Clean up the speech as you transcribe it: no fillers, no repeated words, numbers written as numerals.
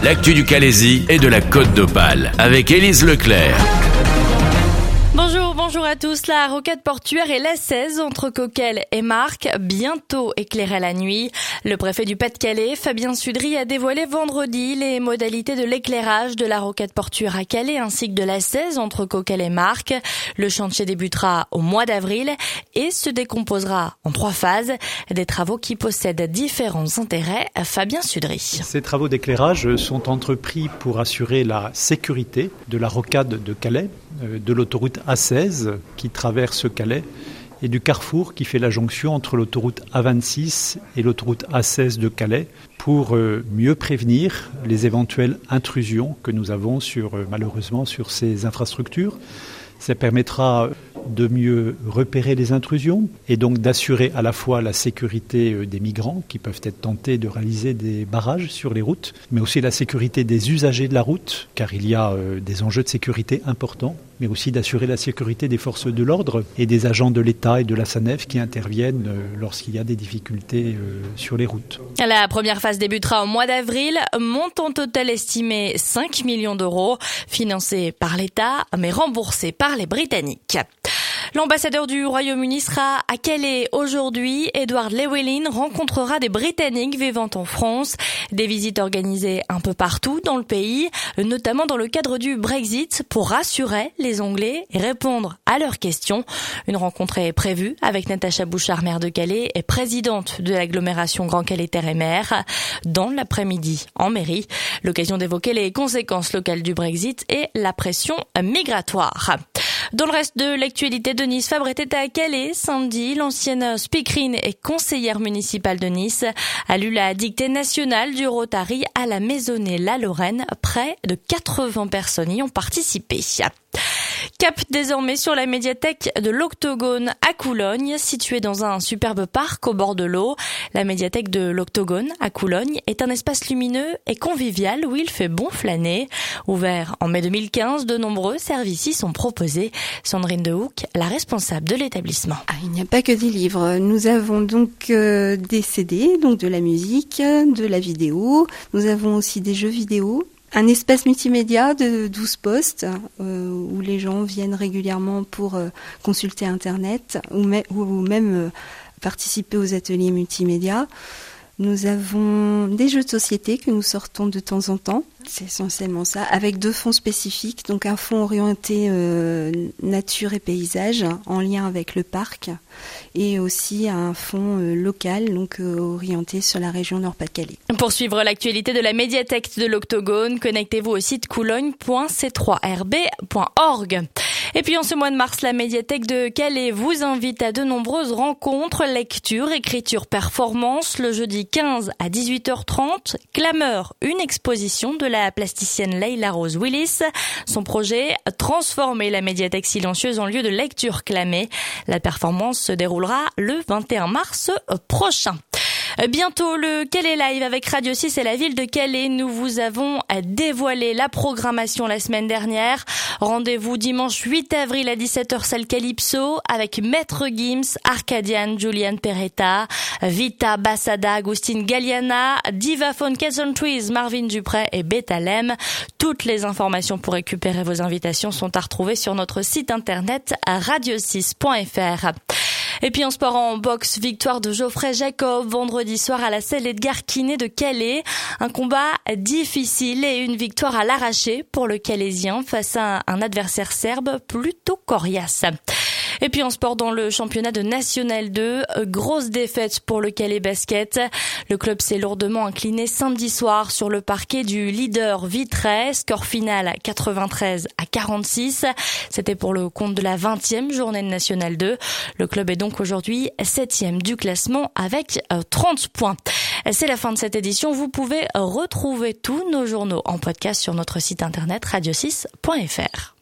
l'actu du Calaisis et de la Côte d'Opale avec Élise Leclerc. Bonjour à tous. La rocade portuaire est la 16 entre Coquelles et Marques, bientôt éclairée la nuit. Le préfet du Pas-de-Calais, Fabien Sudry, a dévoilé vendredi les modalités de l'éclairage de la rocade portuaire à Calais ainsi que de la 16 entre Coquelles et Marques. Le chantier débutera au mois d'avril et se décomposera en 3 phases. Des travaux qui possèdent différents intérêts. Fabien Sudry. Ces travaux d'éclairage sont entrepris pour assurer la sécurité de la rocade de Calais, de l'autoroute A16 qui traverse Calais et du carrefour qui fait la jonction entre l'autoroute A26 et l'autoroute A16 de Calais pour mieux prévenir les éventuelles intrusions que nous avons malheureusement sur ces infrastructures. Ça permettra de mieux repérer les intrusions et donc d'assurer à la fois la sécurité des migrants qui peuvent être tentés de réaliser des barrages sur les routes, mais aussi la sécurité des usagers de la route, car il y a des enjeux de sécurité importants, mais aussi d'assurer la sécurité des forces de l'ordre et des agents de l'État et de la SANEF qui interviennent lorsqu'il y a des difficultés sur les routes. La première phase débutera au mois d'avril, montant total estimé 5 millions d'euros, financé par l'État, mais remboursé par les Britanniques. L'ambassadeur du Royaume-Uni sera à Calais aujourd'hui. Edward Llewellyn rencontrera des Britanniques vivant en France. Des visites organisées un peu partout dans le pays, notamment dans le cadre du Brexit, pour rassurer les Anglais et répondre à leurs questions. Une rencontre est prévue avec Natacha Bouchard, maire de Calais et présidente de l'agglomération Grand Calais Terre et Mer, dans l'après-midi en mairie. L'occasion d'évoquer les conséquences locales du Brexit et la pression migratoire. Dans le reste de l'actualité, Denise Fabre était à Calais samedi. L'ancienne speakerine et conseillère municipale de Nice a lu la dictée nationale du Rotary à la Maisonnée-la-Lorraine. Près de 80 personnes y ont participé. Cap désormais sur la médiathèque de l'Octogone à Coulogne, située dans un superbe parc au bord de l'eau. La médiathèque de l'Octogone à Coulogne est un espace lumineux et convivial où il fait bon flâner. Ouvert en mai 2015, de nombreux services y sont proposés. Sandrine Dehouck, la responsable de l'établissement. Il n'y a pas que des livres. Nous avons donc des CD, donc de la musique, de la vidéo. Nous avons aussi des jeux vidéo. Un espace multimédia de 12 postes où les gens viennent régulièrement pour consulter Internet ou même participer aux ateliers multimédia. Nous avons des jeux de société que nous sortons de temps en temps, c'est essentiellement ça, avec 2 fonds spécifiques, donc un fonds orienté nature et paysage en lien avec le parc et aussi un fonds local donc orienté sur la région Nord-Pas-de-Calais. Pour suivre l'actualité de la médiathèque de l'Octogone, connectez-vous au site coulogne.c3rb.org. Et puis en ce mois de mars, la médiathèque de Calais vous invite à de nombreuses rencontres, lectures, écriture, performances. Le jeudi 15 à 18h30, Clameur, une exposition de la plasticienne Leila Rose Willis. Son projet, transformer la médiathèque silencieuse en lieu de lecture clamée. La performance se déroulera le 21 mars prochain. Bientôt le Calais Live avec Radio 6 et la ville de Calais. Nous vous avons dévoilé la programmation la semaine dernière. Rendez-vous dimanche 8 avril à 17h salle Calypso avec Maître Gims, Arcadian, Julian Peretta, Vita Bassada, Agustine Galliana, Divaphone Cats and Trees, Marvin Dupré et Betalem. Toutes les informations pour récupérer vos invitations sont à retrouver sur notre site internet radio6.fr. Et puis en sport en boxe, victoire de Geoffrey Jacob vendredi soir à la selle Edgar Quinet de Calais. Un combat difficile et une victoire à l'arraché pour le Calaisien face à un adversaire serbe plutôt coriace. Et puis en sport dans le championnat de National 2, grosse défaite pour le Calais Basket. Le club s'est lourdement incliné samedi soir sur le parquet du leader Vitré. Score final 93-46. C'était pour le compte de la 20e journée de National 2. Le club est donc aujourd'hui 7e du classement avec 30 points. C'est la fin de cette édition. Vous pouvez retrouver tous nos journaux en podcast sur notre site internet radio6.fr.